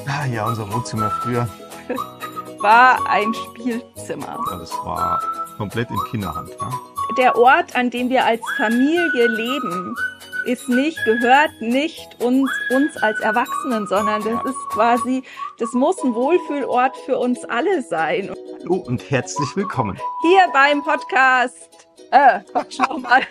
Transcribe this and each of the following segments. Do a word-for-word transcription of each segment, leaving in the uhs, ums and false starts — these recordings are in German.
Ah, ja, unser Wohnzimmer früher, war ein Spielzimmer. ja, das war komplett in Kinderhand. Ja? Der Ort, an dem wir als Familie leben, ist nicht, gehört nicht uns, uns als Erwachsenen, sondern das ist quasi, das muss ein Wohlfühlort für uns alle sein. Hallo und herzlich willkommen. Hier beim Podcast, äh, Quatsch, nochmal.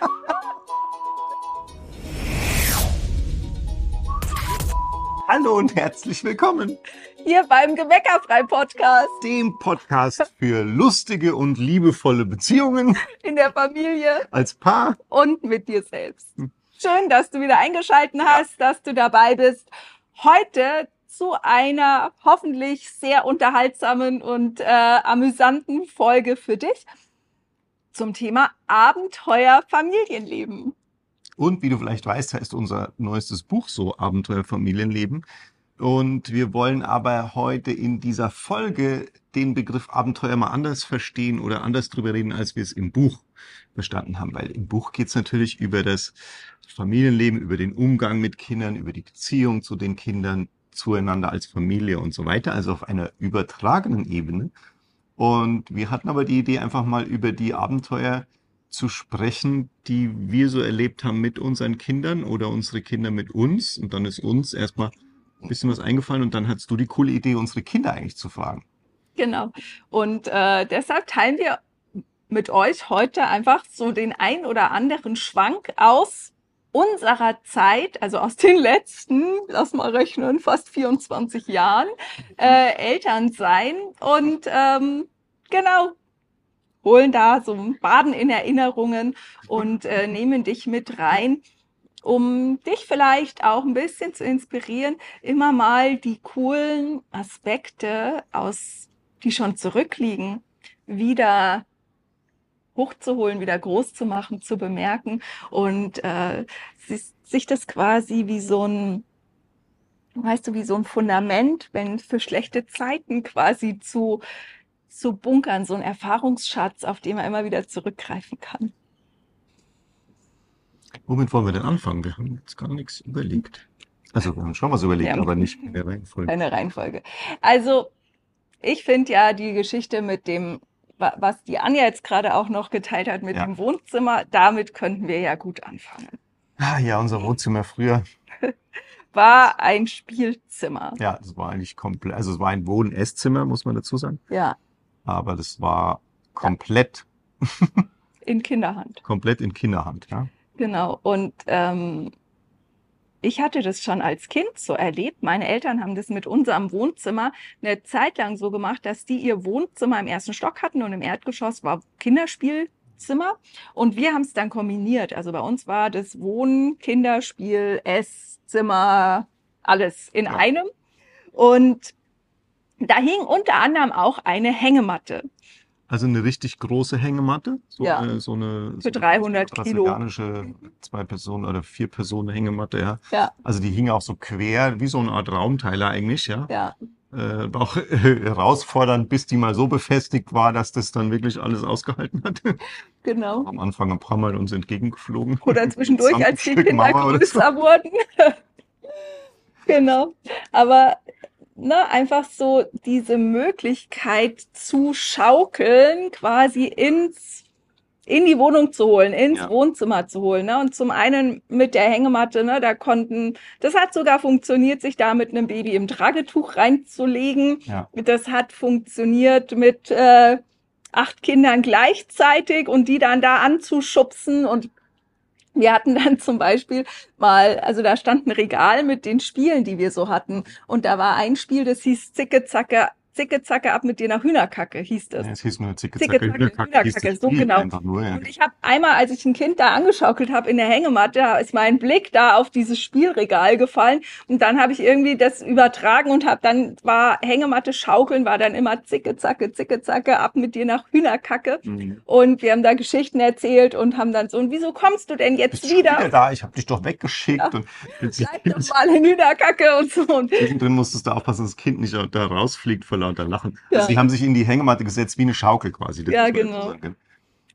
Hallo und herzlich willkommen. Hier beim Gemeckerfrei-Podcast Dem Podcast für lustige und liebevolle Beziehungen in der Familie als Paar. und mit dir selbst. Schön, dass du wieder eingeschaltet hast, dass du dabei bist. Heute zu einer hoffentlich sehr unterhaltsamen und äh, amüsanten Folge für dich zum Thema Abenteuer Familienleben. Und wie du vielleicht weißt, heißt unser neuestes Buch so Abenteuer Familienleben. Und wir wollen aber heute in dieser Folge den Begriff Abenteuer mal anders verstehen oder anders drüber reden, als wir es im Buch verstanden haben. Weil im Buch geht es natürlich über das Familienleben, über den Umgang mit Kindern, über die Beziehung zu den Kindern, zueinander als Familie und so weiter, also auf einer übertragenen Ebene. Und wir hatten aber die Idee, einfach mal über die Abenteuer zu sprechen, die wir so erlebt haben mit unseren Kindern oder unsere Kinder mit uns. Und dann ist uns erstmal ein bisschen was eingefallen und dann hattest du die coole Idee, unsere Kinder eigentlich zu fragen. Genau. Und äh, deshalb teilen wir mit euch heute einfach so den ein oder anderen Schwank aus unserer Zeit, also aus den letzten, lass mal rechnen, fast vierundzwanzig Jahren äh, Eltern sein und ähm, genau, holen da so ein Baden in Erinnerungen und äh, nehmen dich mit rein, um dich vielleicht auch ein bisschen zu inspirieren, immer mal die coolen Aspekte, aus, die schon zurückliegen, wieder hochzuholen, wieder groß zu machen, zu bemerken und äh, sich das quasi wie so ein, weißt du, wie so ein Fundament, wenn für schlechte Zeiten quasi zu zu bunkern, so ein Erfahrungsschatz, auf den man immer wieder zurückgreifen kann. Womit wollen wir denn anfangen? Wir haben jetzt gar nichts überlegt. Also wir haben schon was überlegt, Ja. aber nicht in der Reihenfolge. Keine Reihenfolge. Also ich finde ja die Geschichte mit dem, wa- was die Anja jetzt gerade auch noch geteilt hat mit Ja. dem Wohnzimmer, damit könnten wir ja gut anfangen. Ah, ja, unser Wohnzimmer früher, War ein Spielzimmer. ja, das war eigentlich komplett, also es war ein Wohn-Esszimmer, muss man dazu sagen. Ja, Aber das war komplett, in Kinderhand. komplett in Kinderhand, ja. Genau. Und ähm, ich hatte das schon als Kind so erlebt. Meine Eltern haben das mit unserem Wohnzimmer eine Zeit lang so gemacht, dass die ihr Wohnzimmer im ersten Stock hatten und im Erdgeschoss war Kinderspielzimmer. Und wir haben es dann kombiniert. Also bei uns war das Wohnen, Kinderspiel, Esszimmer, alles in Ja. einem. Und da hing unter anderem auch eine Hängematte. Also eine richtig große Hängematte, so Ja. eine, so eine Für so eine dreihundert Kilo. brasilianische zwei Personen oder vier Personen Hängematte, ja. Ja, Also die hing auch so quer, wie so eine Art Raumteiler eigentlich, ja. ja, Äh, war auch äh, herausfordernd, bis die mal so befestigt war, dass das dann wirklich alles ausgehalten hat. genau. Am Anfang ein paar Mal uns entgegengeflogen. Oder zwischendurch, zwanzig als die Stück Kinder Mauer oder größer wurden. Genau. Aber ne, einfach so diese Möglichkeit zu schaukeln, quasi ins in die Wohnung zu holen, ins Ja. Wohnzimmer zu holen. Ne? Und zum einen mit der Hängematte, ne, da konnten, das hat sogar funktioniert, sich da mit einem Baby im Tragetuch reinzulegen. Ja. Das hat funktioniert mit äh, acht Kindern gleichzeitig und die dann da anzuschubsen. Und wir hatten dann zum Beispiel mal, also da stand ein Regal mit den Spielen, die wir so hatten. Und da war ein Spiel, das hieß Zicke, Zacke, Zicke, Zacke ab mit dir nach Hühnerkacke, hieß das. Ja, es hieß nur Zicke, Zicke, Zacke, Zacke, Hühnerkacke, hieß Hühnerkacke, das so Spiel genau. einfach nur, ja. Und ich habe einmal, als ich ein Kind da angeschaukelt habe in der Hängematte, ist mein Blick da auf dieses Spielregal gefallen und dann habe ich irgendwie das übertragen und habe dann war Hängematte schaukeln, war dann immer Zicke, Zacke, Zicke, Zacke ab mit dir nach Hühnerkacke. Mhm. Und wir haben da Geschichten erzählt und haben dann so, und wieso kommst du denn jetzt Bist du schon wieder? wieder da? Ich hab dich doch weggeschickt. Ja. Und plötzlich Bleib doch mal in Hühnerkacke und so. Und zwischendrin musstest du aufpassen, dass das Kind nicht da rausfliegt vor lauter Lachen. Ja. Also die haben sich in die Hängematte gesetzt wie eine Schaukel quasi. Das Ja, muss man genau. dazu sagen.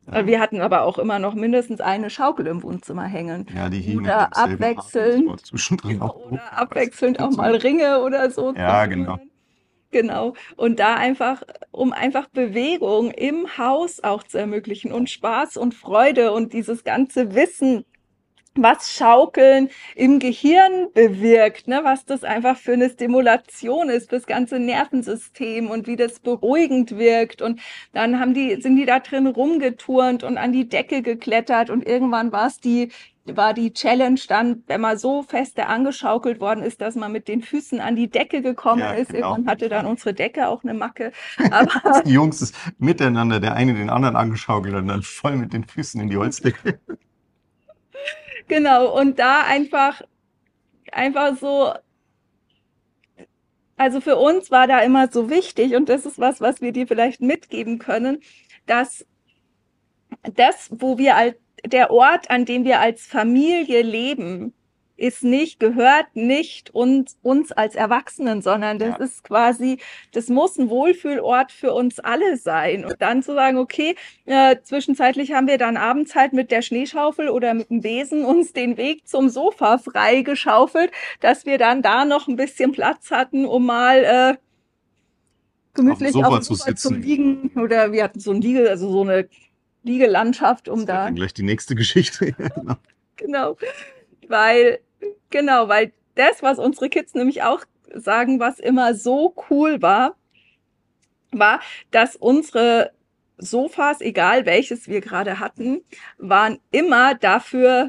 Äh, Ja. Wir hatten aber auch immer noch mindestens eine Schaukel im Wohnzimmer hängen. Ja, die hing mit Oder demselben Haken. Das war abwechselnd, zwischendrin auch doof, oder aber es hat abwechselnd auch mal funktioniert. Ringe oder so zum Ja, genau. Turnen. Genau. Und da einfach, um einfach Bewegung im Haus auch zu ermöglichen und Spaß und Freude und dieses ganze Wissen, was Schaukeln im Gehirn bewirkt, ne, was das einfach für eine Stimulation ist fürs ganze Nervensystem und wie das beruhigend wirkt. Und dann haben die, sind die da drin rumgeturnt und an die Decke geklettert und irgendwann war es die, war die Challenge dann, wenn man so feste angeschaukelt worden ist, dass man mit den Füßen an die Decke gekommen Ja, ist. genau. Irgendwann hatte dann unsere Decke auch eine Macke. Aber Die Jungs ist miteinander, der eine den anderen angeschaukelt und dann voll mit den Füßen in die Holzdecke. genau, und da einfach, einfach so, also für uns war da immer so wichtig, und das ist was, was wir dir vielleicht mitgeben können, dass das, wo wir als, der Ort, an dem wir als Familie leben, ist nicht, gehört nicht uns, uns als Erwachsenen, sondern das Ja, ist quasi, das muss ein Wohlfühlort für uns alle sein. Und dann zu sagen, okay, äh, zwischenzeitlich haben wir dann abends halt mit der Schneeschaufel oder mit dem Besen uns den Weg zum Sofa frei geschaufelt, dass wir dann da noch ein bisschen Platz hatten, um mal äh, auf dem gemütlich auf Sofa dem zu Sofa zu sitzen. liegen. Oder wir hatten so ein Liege, also so eine Liegelandschaft, um Das wäre da, dann gleich die nächste Geschichte. Genau. genau, weil, genau, weil das, was unsere Kids nämlich auch sagen, was immer so cool war, war, dass unsere Sofas, egal welches wir gerade hatten, waren immer dafür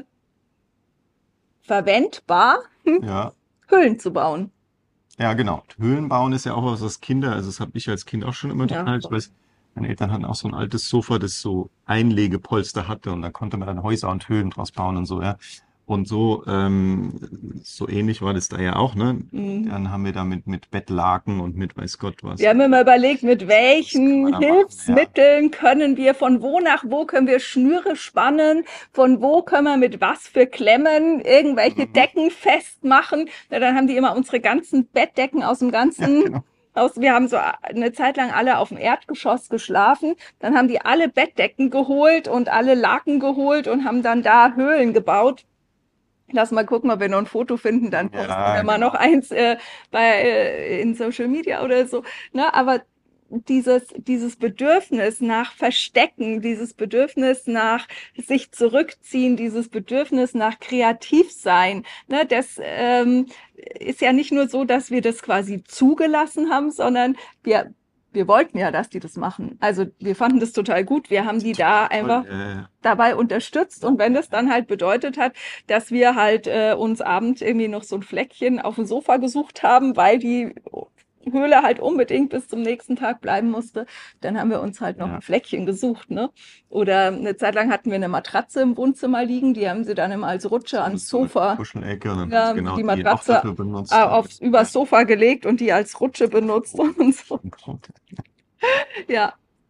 verwendbar, Ja. Höhlen zu bauen. Ja, genau. Höhlen bauen ist ja auch was, was Kinder, also das habe ich als Kind auch schon immer Ja, total. Ich weiß, meine Eltern hatten auch so ein altes Sofa, das so Einlegepolster hatte und da konnte man dann Häuser und Höhlen draus bauen und so, ja. Und so, ähm, so ähnlich war das da ja auch, ne? mhm. Dann haben wir da mit, mit Bettlaken und mit weiß Gott was. Wir haben immer überlegt, mit Was können wir welchen da machen? Ja, Hilfsmitteln können wir, von wo nach wo können wir Schnüre spannen, von wo können wir mit was für Klemmen irgendwelche mhm. Decken festmachen. Na, dann haben die immer unsere ganzen Bettdecken aus dem Ja, ganzen, genau. aus, wir haben so eine Zeit lang alle auf dem Erdgeschoss geschlafen. Dann haben die alle Bettdecken geholt und alle Laken geholt und haben dann da Höhlen gebaut. Lass mal gucken, ob wir noch ein Foto finden, dann posten Ja, wir mal noch genau. eins äh, bei, äh, in Social Media oder so. Ne? Aber dieses, dieses Bedürfnis nach Verstecken, dieses Bedürfnis nach sich zurückziehen, dieses Bedürfnis nach Kreativsein, ne, das ähm, ist ja nicht nur so, dass wir das quasi zugelassen haben, sondern wir, wir wollten ja, dass die das machen. Also wir fanden das total gut. Wir haben die da Total toll. einfach Ja, ja, dabei unterstützt. Und wenn ja, das dann halt bedeutet hat, dass wir halt äh, uns abends irgendwie noch so ein Fleckchen auf dem Sofa gesucht haben, weil die Höhle halt unbedingt bis zum nächsten Tag bleiben musste, dann haben wir uns halt noch ein ja. Fleckchen gesucht, ne? Oder eine Zeit lang hatten wir eine Matratze im Wohnzimmer liegen, die haben sie dann immer als Rutsche So, ans so eine Sofa, Kuschelecke und dann haben sie ja, genau die die auch Matratze dafür äh, benutzt. Und, aufs übers ja, Sofa gelegt und die als Rutsche benutzt und so. Ja.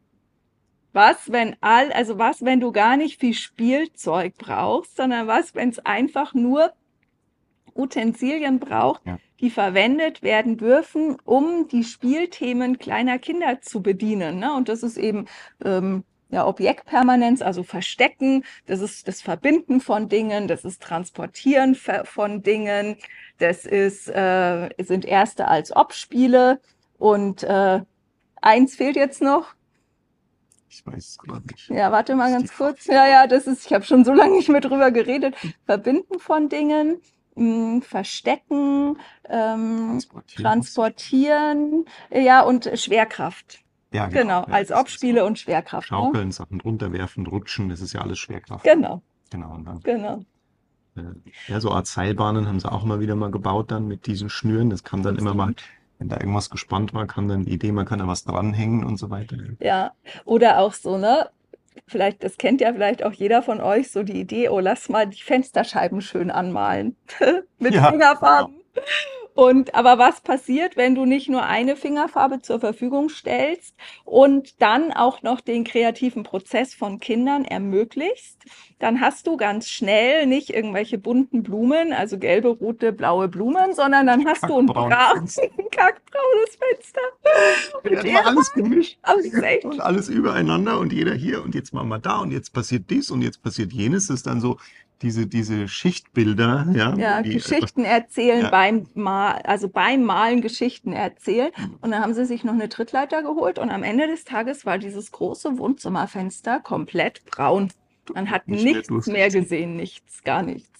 Was, wenn all, also was, wenn du gar nicht viel Spielzeug brauchst, sondern was, wenn es einfach nur Utensilien braucht, ja, die verwendet werden dürfen, um die Spielthemen kleiner Kinder zu bedienen. Ne? Und das ist eben ähm, ja, Objektpermanenz, also Verstecken, das ist das Verbinden von Dingen, das ist Transportieren von Dingen, das ist, äh, sind erste als Ob-Spiele und äh, eins fehlt jetzt noch. ich weiß es gerade nicht. Ja, warte Das mal ist die ganz Frage. kurz. Ja, ja, das ist, ich habe schon so lange nicht mehr drüber geredet. Verbinden von Dingen, mh, verstecken, ähm, Transportieren hast du schon. transportieren, äh, ja, und Schwerkraft. Ja, genau. Genau, Ja, als das ist auch Obspiele und Schwerkraft, ne? Schaukeln, Sachen runterwerfen, rutschen, das ist ja alles Schwerkraft. Genau, Genau. Und dann, genau. äh, ja, so Art Seilbahnen haben sie auch immer wieder mal gebaut dann mit diesen Schnüren. Das kam dann immer mal, wenn da irgendwas gespannt war, kam dann die Idee, man kann da was dranhängen und so weiter. Ja, oder auch so, ne? Vielleicht, das kennt ja vielleicht auch jeder von euch, so die Idee, oh, lass mal die Fensterscheiben schön anmalen mit Ja, genau. Fingerfarben. Und aber was passiert, wenn du nicht nur eine Fingerfarbe zur Verfügung stellst und dann auch noch den kreativen Prozess von Kindern ermöglichst? Dann hast du ganz schnell nicht irgendwelche bunten Blumen, also gelbe, rote, blaue Blumen, sondern dann hast du ein Kackbraune braun, Fenster. kackbraunes Fenster. Der Und hat immer alles irgendwann, gemischt aber es ist und echt, alles übereinander und jeder hier und jetzt machen wir da und jetzt passiert dies und jetzt passiert jenes. Das ist dann so diese, diese Schichtbilder, ja, wo ja, die einfach, Geschichten erzählen ja, beim Mal, also beim Malen Geschichten erzählen. Und dann haben sie sich noch eine Trittleiter geholt und am Ende des Tages war dieses große Wohnzimmerfenster komplett braun. Man hat nicht mehr nichts mehr durchgezogen. gesehen, nichts, gar nichts.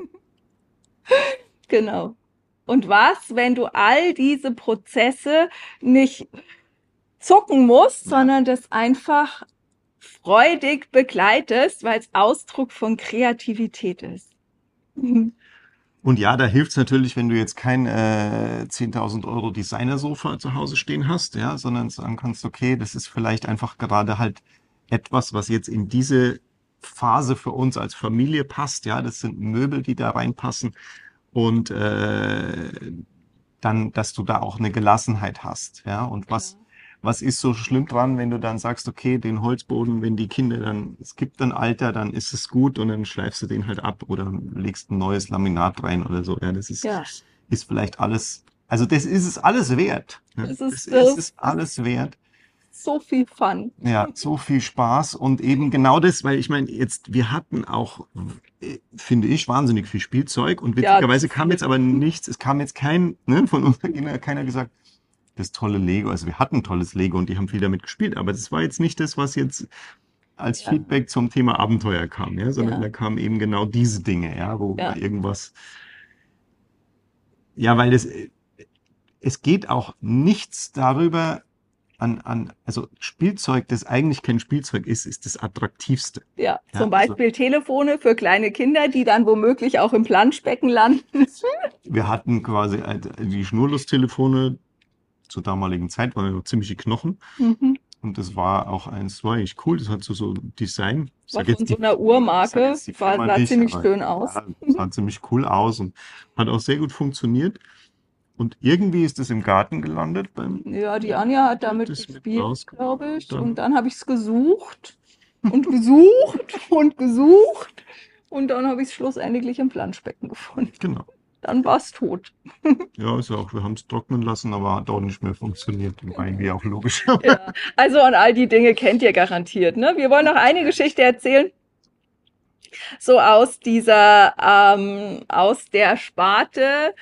Genau. Und was, wenn du all diese Prozesse nicht zucken musst, Ja. sondern das einfach freudig begleitest, weil es Ausdruck von Kreativität ist. Und ja, da hilft's natürlich, wenn du jetzt kein äh, zehntausend Euro Designersofa zu Hause stehen hast, ja, sondern sagen kannst, okay, das ist vielleicht einfach gerade halt etwas, was jetzt in diese Phase für uns als Familie passt, ja, das sind Möbel, die da reinpassen und äh, dann, dass du da auch eine Gelassenheit hast, ja, und was Klar. was ist so schlimm dran, wenn du dann sagst, okay, den Holzboden, wenn die Kinder dann, es gibt ein Alter, dann ist es gut und dann schleifst du den halt ab oder legst ein neues Laminat rein oder so. Ja, das ist, Ja, ist vielleicht alles, also das ist es alles wert. Ne? es Das ist, ist das es ist alles wert. so viel Fun. Ja, so viel Spaß und eben genau das, weil ich meine, jetzt, wir hatten auch, äh, finde ich, wahnsinnig viel Spielzeug und Ja, zu witzigerweise kam viel. jetzt aber nichts, es kam jetzt kein, ne, von unseren Kindern hat keiner gesagt, das tolle Lego, also wir hatten tolles Lego und die haben viel damit gespielt, aber das war jetzt nicht das, was jetzt als Ja, Feedback zum Thema Abenteuer kam, ja, sondern da ja, kamen eben genau diese Dinge, ja, wo ja, irgendwas, ja, weil es, es geht auch nichts darüber an, an, also Spielzeug, das eigentlich kein Spielzeug ist, ist das attraktivste. ja. Ja, Zum also Beispiel Telefone für kleine Kinder, die dann womöglich auch im Planschbecken landen. wir hatten quasi äh, die Schnurlustelefone zur damaligen Zeit, waren ja noch ziemliche Knochen. Mhm. Und das war auch eins, war eigentlich cool. Das hat so, so Design. Ich War sage von jetzt so die, einer ich sag Uhrmarke, jetzt die war, Firma sah nicht, ziemlich aber schön aus. ja, sah ziemlich cool aus und hat auch sehr gut funktioniert. Und irgendwie ist es im Garten gelandet beim, Ja, die Anja hat wird damit das mit gespielt, glaube rausgenommen und ich. Und dann, dann habe ich es gesucht und gesucht und gesucht. Und dann habe ich es schlussendlich im Planschbecken gefunden. genau. Dann war es tot. Ja, ist auch, wir haben es trocknen lassen, aber hat auch nicht mehr funktioniert. War irgendwie Genau. auch logisch. Ja, also und all die Dinge kennt ihr garantiert, ne? Wir wollen noch eine Geschichte erzählen, so aus dieser, ähm, aus der Sparte,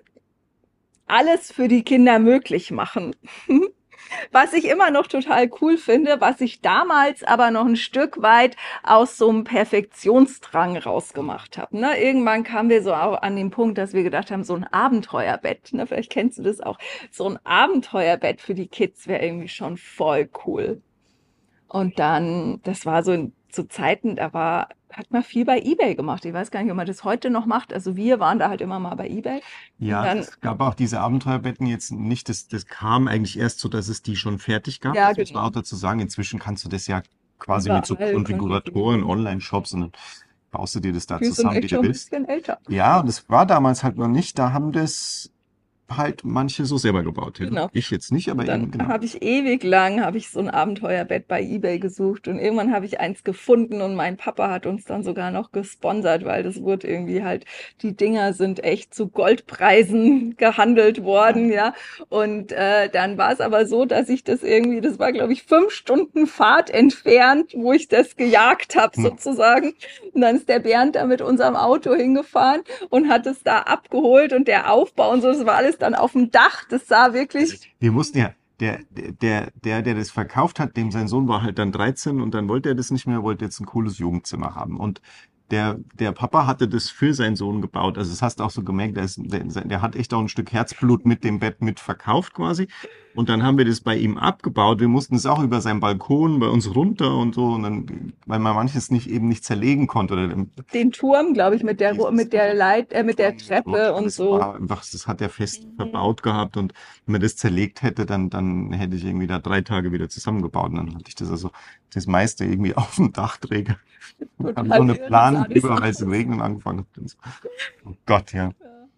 alles für die Kinder möglich machen. Was ich immer noch total cool finde, was ich damals aber noch ein Stück weit aus so einem Perfektionsdrang rausgemacht habe. Ne? Irgendwann kamen wir so auch an den Punkt, dass wir gedacht haben, so ein Abenteuerbett, ne? Vielleicht kennst du das auch, so ein Abenteuerbett für die Kids wäre irgendwie schon voll cool. Und dann, das war so in, zu Zeiten, da war, hat man viel bei eBay gemacht. Ich weiß gar nicht, ob man das heute noch macht. Also wir waren da halt immer mal bei eBay. Und Ja, dann, es gab auch diese Abenteuerbetten jetzt nicht, das, das kam eigentlich erst so, dass es die schon fertig gab. ja, Das muss man auch genau, dazu sagen. Inzwischen kannst du das ja quasi mit so überall Konfiguratoren, konfigurieren. Online-Shops und dann baust du dir das da Wir sind zusammen, wie echt du schon ein willst. bisschen älter. Ja, und das war damals halt noch nicht. Da haben das halt manche so selber gebaut. Ja. Genau. Ich jetzt nicht, aber Und dann eben genau. habe ich ewig lang habe ich so ein Abenteuerbett bei eBay gesucht und irgendwann habe ich eins gefunden und mein Papa hat uns dann sogar noch gesponsert, weil das wurde irgendwie halt, die Dinger sind echt zu Goldpreisen gehandelt worden, ja. Und äh, dann war es aber so, dass ich das irgendwie, das war glaube ich fünf Stunden Fahrt entfernt, wo ich das gejagt habe Hm. sozusagen. Und dann ist der Bernd da mit unserem Auto hingefahren und hat es da abgeholt und der Aufbau und so, das war alles dann auf dem Dach. Das sah Also wirklich, wir mussten ja, der, der, der, der das verkauft hat, dem sein Sohn war halt dann dreizehn und dann wollte er das nicht mehr, wollte jetzt ein cooles Jugendzimmer haben. Und der, der Papa hatte das für seinen Sohn gebaut. Also das hast du auch so gemerkt, der, ist, der, der hat echt auch ein Stück Herzblut mit dem Bett mit verkauft quasi. Und dann haben wir das bei ihm abgebaut. Wir mussten es auch über seinen Balkon bei uns runter und so. Und dann, weil man manches nicht eben nicht zerlegen konnte. Oder den Turm, glaube ich, mit der Ru- dieses mit der Leit, äh, mit der Turm, Treppe und alles so. war einfach, das hat er fest Mhm. verbaut gehabt und wenn man das zerlegt hätte, dann, dann hätte ich irgendwie da drei Tage wieder zusammengebaut und dann hatte ich das also das meiste irgendwie auf dem Dachträger. Habe so Total eine irre sah Plan das drüber, weil es aus. regnen angefangen hat. Und so. Oh Gott, ja. Ja.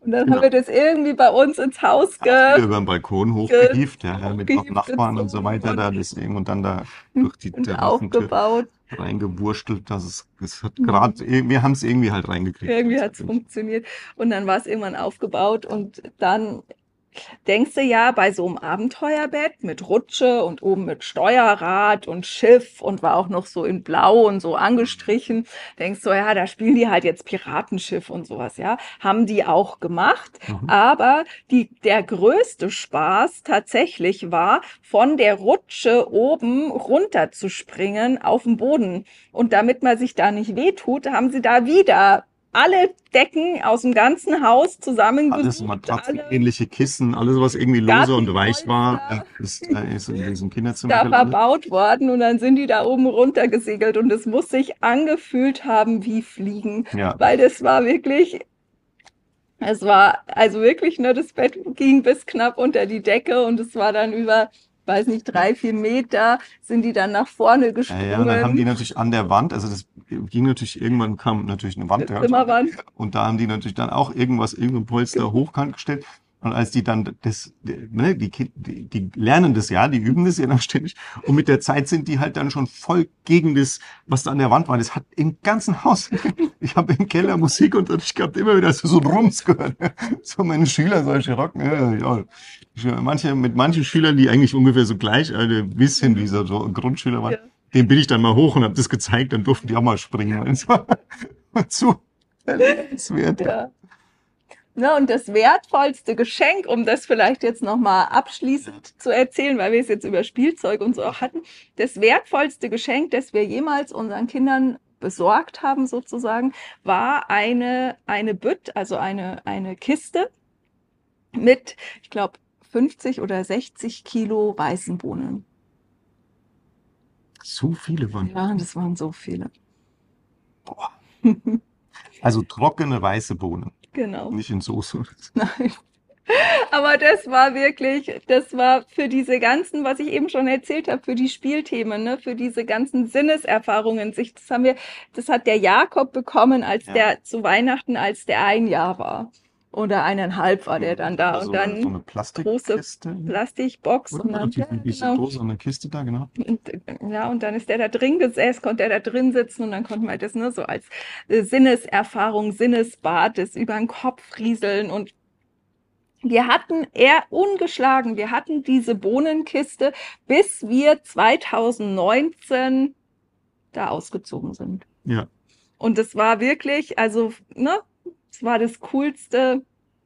Und dann haben Genau. wir das irgendwie bei uns ins Haus Auch ge wieder über den Balkon ge hochgehievt, ja, ja, mit noch hochgehievt, Nachbarn und so gezogen weiter und da, deswegen und dann da durch die und Terrassentür aufgebaut. reingewurstelt, dass es, es hat gerade, Mhm. wir haben es irgendwie halt reingekriegt Irgendwie hat's letztendlich. funktioniert. Und dann war es irgendwann aufgebaut und dann denkst du ja bei so einem Abenteuerbett mit Rutsche und oben mit Steuerrad und Schiff und war auch noch so in Blau und so angestrichen, denkst du, ja, da spielen die halt jetzt Piratenschiff und sowas, ja. Haben die auch gemacht, Mhm. aber die, der größte Spaß tatsächlich war, von der Rutsche oben runter zu springen auf den Boden. Und damit man sich da nicht wehtut, haben sie da wieder alle Decken aus dem ganzen Haus Alles zusammengesucht, Matratzen, alle ähnliche Kissen, alles, was irgendwie lose und weich war, ja, Gartenpolster ist, äh, ist in diesem Kinderzimmer da gelandet. verbaut worden und dann sind die da oben runtergesegelt und es muss sich angefühlt haben wie Fliegen, Ja, weil das war wirklich, es war also wirklich, ne, das Bett ging bis knapp unter die Decke und es war dann über, weiß nicht, drei, vier Meter sind die dann nach vorne ja, ja, und dann haben die gesprungen, natürlich an der Wand, also das ging natürlich, irgendwann kam natürlich eine Wand, eine ja, Zimmerwand. und da haben die natürlich dann auch irgendwas, irgendein Polster hochkant gestellt. Und als die dann das, ne, die, Ki- die, die lernen das ja, die üben das ja dann ständig. Und mit der Zeit sind die halt dann schon voll gegen das, was da an der Wand war. Das hat im ganzen Haus, ich habe im Keller Musikunterricht gehabt, immer wieder so ein Rums gehört. So meine Schüler, solche Rocken, ja, ja. Manche, mit manchen Schülern, die eigentlich ungefähr so gleich, also ein bisschen wie so so Grundschüler waren, Ja. dem bin ich dann mal hoch und habe das gezeigt, dann durften die auch mal springen. Und es war zu erlebenswert. Ja. Ne, und das wertvollste Geschenk, um das vielleicht jetzt nochmal abschließend zu erzählen, weil wir es jetzt über Spielzeug und so auch hatten, das wertvollste Geschenk, das wir jemals unseren Kindern besorgt haben, sozusagen, war eine, eine Bütt, also eine, eine Kiste mit, ich glaube, fünfzig oder sechzig Kilo weißen Bohnen. So viele waren. Ja, das waren so viele. Boah. Also trockene weiße Bohnen, Genau. nicht in Soße. Nein. Aber das war wirklich, das war für diese ganzen, was ich eben schon erzählt habe, für die Spielthemen, ne, für diese ganzen Sinneserfahrungen. Sich, das haben wir, das hat der Jakob bekommen, als Ja. der zu Weihnachten, als der ein Jahr war. Oder eineinhalb war der dann da. So Und eine, so dann eine große Plastikkiste. Plastikbox Oder? und Oder dann, diese, ja, diese genau. Dose, eine Kiste da, genau. Und, ja, und dann ist der da drin gesessen, konnte er da drin sitzen und dann konnte man das ne, so als äh, Sinneserfahrung, Sinnesbad, das über den Kopf rieseln und wir hatten er ungeschlagen, wir hatten diese Bohnenkiste, bis wir zweitausendneunzehn da ausgezogen sind. Ja. Und es war wirklich, also, ne, es war das coolste,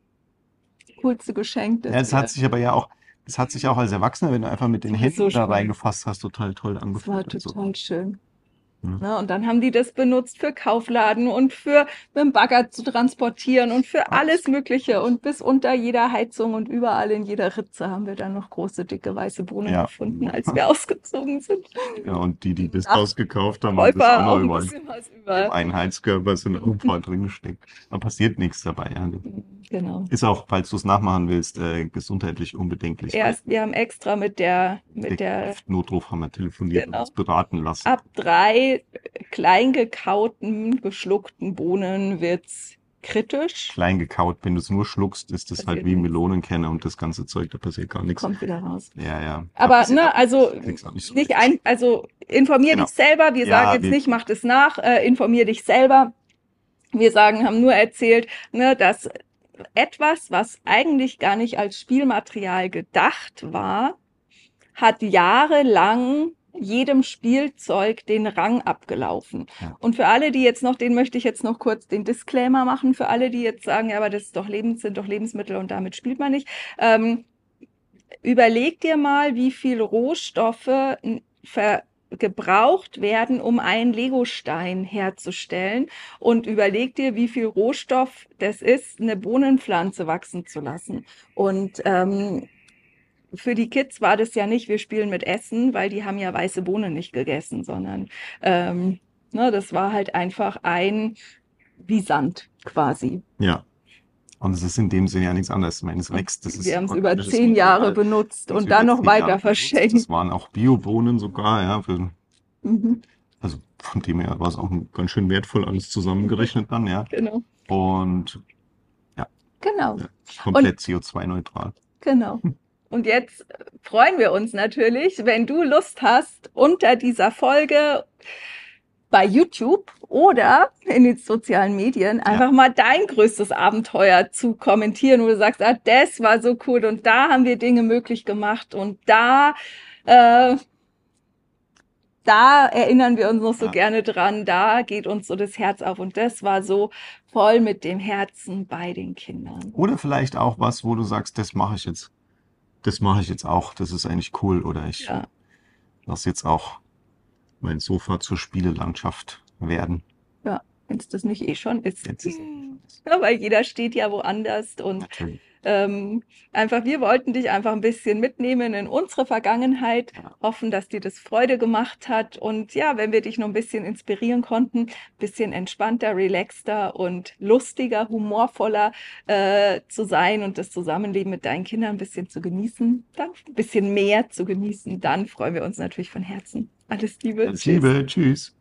coolste Geschenk, Ja, das es hat wir, sich aber ja auch, es hat sich auch als Erwachsener, wenn du einfach mit den das war so Händen da schön. reingefasst hast, total toll Es war angefühlt und so. total schön. Ja. Ne, und dann haben die das benutzt für Kaufladen und für mit dem Bagger zu transportieren und für Alles. alles Mögliche. Und bis unter jeder Heizung und überall in jeder Ritze haben wir dann noch große, dicke, weiße Bohnen Ja. gefunden, als wir ausgezogen sind. Ja, und die, die das Ach, Haus gekauft haben, haben das auch Käufer noch auch ein überall. bisschen was Im über. Einheitskörper sind auch ein paar drin gesteckt. Da passiert nichts dabei. Ja. Genau. Ist auch, falls du es nachmachen willst, äh, gesundheitlich unbedenklich. weil Erst, wir haben extra mit der, mit der der, Notruf haben wir telefoniert und genau, uns beraten lassen. ab drei klein gekauten, geschluckten Bohnen wird's kritisch. Klein gekaut, wenn du es nur schluckst, ist das halt Passiert wie nichts. Melonenkerne und das ganze Zeug, da passiert gar nichts. Kommt wieder raus. Ja, ja. Aber passiert ne, auch also nichts. Kriegst auch nicht so nicht richtig. ein, also informier Genau. dich selber. Wir Ja, sagen jetzt wir- nicht, mach das nach, äh, informier dich selber. Wir sagen, haben nur erzählt, ne, dass etwas, was eigentlich gar nicht als Spielmaterial gedacht war, hat jahrelang jedem Spielzeug den Rang abgelaufen. Ja. Und für alle, die jetzt noch, den möchte ich jetzt noch kurz den Disclaimer machen, für alle, die jetzt sagen, ja, aber das ist doch Lebens, sind doch Lebensmittel und damit spielt man nicht. Ähm, überleg dir mal, wie viel Rohstoffe n- ver gebraucht werden, um einen Legostein herzustellen. Und überleg dir, wie viel Rohstoff das ist, eine Bohnenpflanze wachsen zu lassen. Und ähm, für die Kids war das ja nicht, wir spielen mit Essen, weil die haben ja weiße Bohnen nicht gegessen, sondern ähm, ne, das war halt einfach ein wie Sand quasi. Ja. Und es ist in dem Sinne ja nichts anderes. Ich meine, es wächst. Das ist Wir haben es über organisches zehn Jahre Material. benutzt Das und über dann noch zehn Jahre weiter benutzt. verschenkt. Das waren auch Biobohnen sogar, ja. Für, Mhm, also von dem her war es auch ganz schön wertvoll alles zusammengerechnet dann, ja. genau. Und ja, Genau. Ja, Und komplett C O zwei neutral. genau. Und jetzt freuen wir uns natürlich, wenn du Lust hast, unter dieser Folge bei YouTube oder in den sozialen Medien Ja, einfach mal dein größtes Abenteuer zu kommentieren, wo du sagst, ah, das war so cool und da haben wir Dinge möglich gemacht und da, äh, da erinnern wir uns noch so ja. gerne dran, da geht uns so das Herz auf und das war so voll mit dem Herzen bei den Kindern. Oder vielleicht auch was, wo du sagst, das mache ich jetzt. Das mache ich jetzt auch. Das ist eigentlich cool. Oder ich Ja, lasse jetzt auch mein Sofa zur Spielelandschaft werden. ja, wenn es das nicht eh schon ist. Jetzt ist es schon das. Ja, weil jeder steht ja woanders und Natürlich. ähm, einfach, wir wollten dich einfach ein bisschen mitnehmen in unsere Vergangenheit, Ja. hoffen, dass dir das Freude gemacht hat und ja, wenn wir dich noch ein bisschen inspirieren konnten, ein bisschen entspannter, relaxter und lustiger, humorvoller äh, zu sein und das Zusammenleben mit deinen Kindern ein bisschen zu genießen, dann ein bisschen mehr zu genießen, dann freuen wir uns natürlich von Herzen. Alles Liebe, Alles tschüss. Liebe. Tschüss.